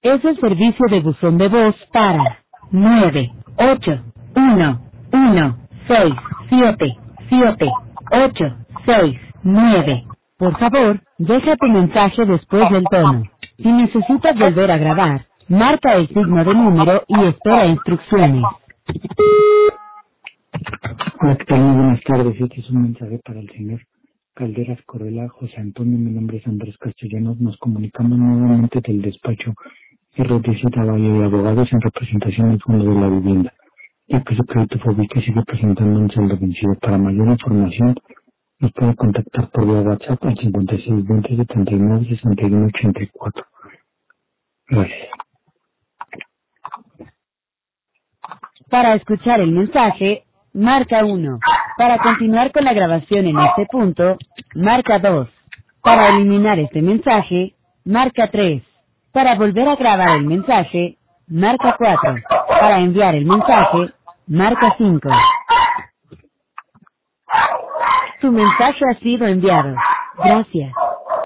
Es el servicio de buzón de voz para 981167786. Por favor, deja tu mensaje después del tono. Si necesitas volver a grabar, marca el signo de número y espera instrucciones. Hola, ¿qué tal? Muy buenas tardes. Este es un mensaje para el señor Calderas Correla, José Antonio. Mi nombre es Andrés Castellanos. Nos comunicamos nuevamente del despacho RDC Valle de Abogados en representación del Fondo de la Vivienda, ya que su crédito Fobica sigue presentando un saldo vencido. Para mayor información, nos puede contactar por vía WhatsApp al 5620 79 61 84. Gracias. Para escuchar el mensaje, marca 1. Para continuar con la grabación en este punto, marca 2. Para eliminar este mensaje, marca 3. Para volver a grabar el mensaje, marca 4. Para enviar el mensaje, marca 5. Tu mensaje ha sido enviado. Gracias.